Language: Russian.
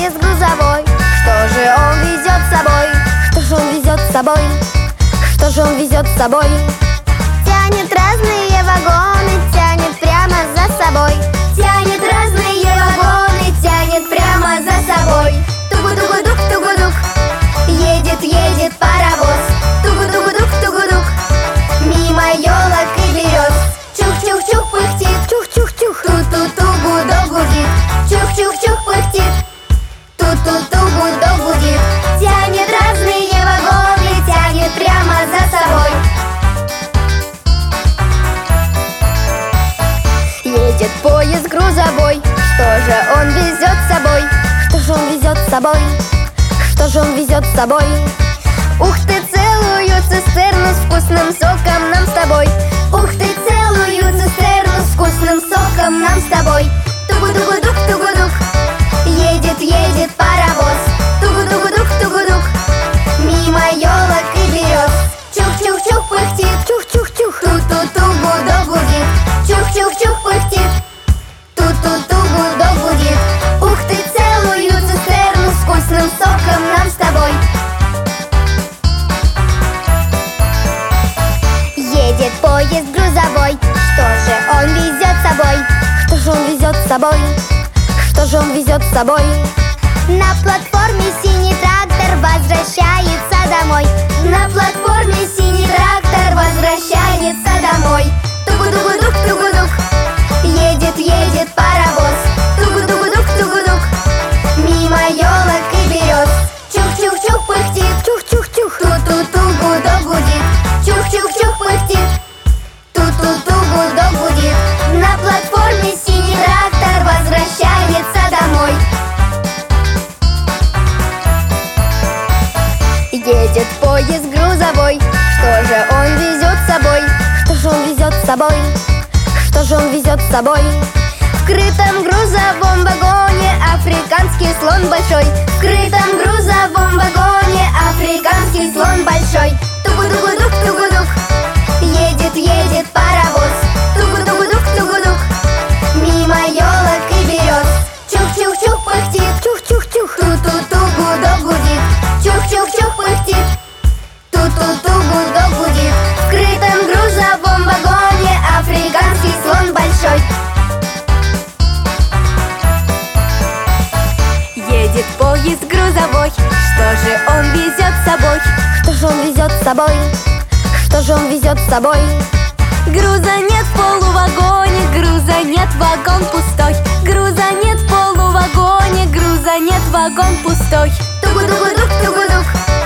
поезд грузовой. Что же он везет с собой? Что же он везет с собой? Что же он везет с собой? Тянет разные вагоны, тянет прямо за собой. Тянет разные вагоны, тянет прямо за собой. Тугу-тугу-дук, тугу-дук, едет, едет паровоз. Тугу-тугу-дук, тугу-дук, мимо елок и берез. Чух-чух-чух пыхтит, чух-чух-чух, ту-ту-ту-гудок гудит. Чух-чух-чух пыхтит, ту-ту-ту-гудок гудит. Тянет разные вагоны, тянет прямо за собой. Едет поезд грузовой. Что же он везет с собой? Что же он везет с собой? Что же он везет с собой? Ух ты, целую цистерну с вкусным соком нам с тобой. Ух ты, целую цистерну с вкусным соком нам с тобой. Тугу-тугу-дук, тугу-дук, едет, едет паровоз. Тугу-тугу-дук, тугу-дук, мимо елок и берез. Чух-чух-чух пыхтит, чух-чух-чух, ту-ту-ту-гудок гудит. Чух-чух-чух пыхтит, ту-ту-ту-гудок гудит. Ух ты, целую цистерну с вкусным соком нам с тобой. Едет поезд грузовой. Что же он везет с собой? Что же он везет с собой? Что же он везет с собой? На платформе синий трактор возвращается домой. На платформе синий трактор возвращается домой. Тугу-тугу-дук, тугу-дук, едет, едет паровоз. Тугу-тугу-дук, тугу-дук, мимо елок и берез. Чух-чух-чух пыхтит, чух-чух-чух, ту-ту-ту-гудок гудит. Чух-чух-чух пыхтит, ту-ту-ту-гудок гудит. На платформе синий трактор возвращается домой. Едет поезд грузовой. Что же он везет с собой? Что же он везет с собой? Что же он везет с собой? В крытом грузовом вагоне африканский слон большой. В крытом грузовом вагоне африканский слон большой. Тугу-тугу-дук, тугу-дук, едет, едет паровоз. Тугу-тугу-дук, тугу-дук, мимо елок и берез. Чух-чух-чух пыхтит, чух-чух-чух, ту-ту-ту-гудок гудит. Чух-чух-чух пыхтит, ту-ту-ту-гудок гудит. В крытом грузовом вагоне африканский слон большой. Едет поезд грузовой. Что же он везет с собой? Что же он везет с собой? Что же он везет с собой? Груза нет в полувагоне, груза нет, вагон пустой. Груза нет в полувагоне, груза нет, вагон пустой. Тугу-тугу-дук, тугу-дук,